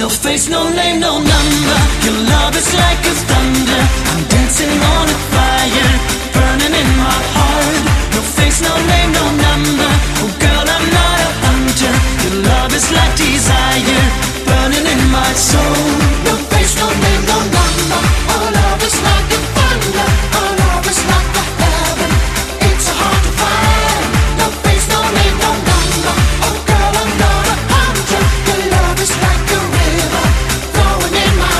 No face, no name, no number. Your love is like a thunder. I'm dancing on a fire, burning in my heart. No face, no name, no number. Oh girl, I'm not a hunter. Your love is like desire, burning in my soul. No face, no name, no number. Our love is like a thunder. Our love is like a heaven. It's hard to find. No face, no name, no number. Oh girl, I'm not a hunter. Your love is like a river flowing in my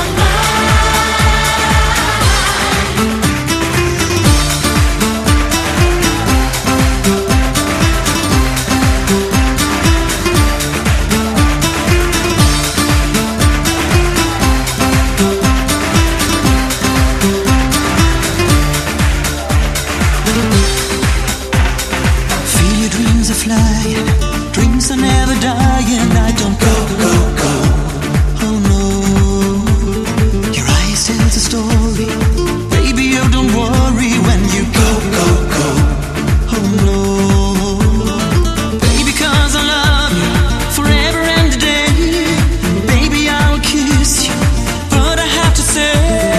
Feel your dreams are flying, dreams are never dying. I don't go, go, go. Oh no, your eyes tell the story. Baby, you don't worry when you go, go, go. Oh no, baby, 'cause I love you forever and a day. Baby, I'll kiss you, but I have to say,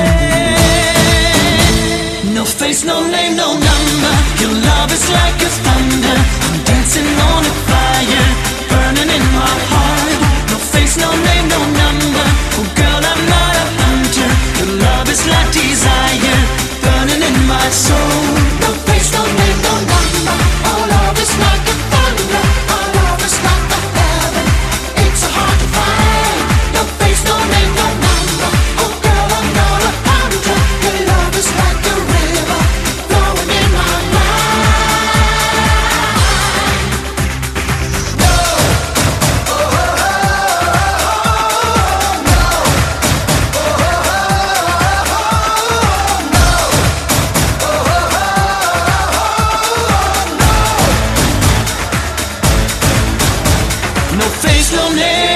no face, no name, no number. Your love is like a thunder. I'm dancing on a fire, burning in my heart. No face, no name, no number. Oh girl, I'm not a hunter. Your love is like desire, burning in my soul. No face, no name, no number. Our love is like a thunder. Our love is like the heaven. It's so hard to find. No face, no name, no number. Oh girl, I'm not a hunter. Your love is like a river flowing in my no face, no name.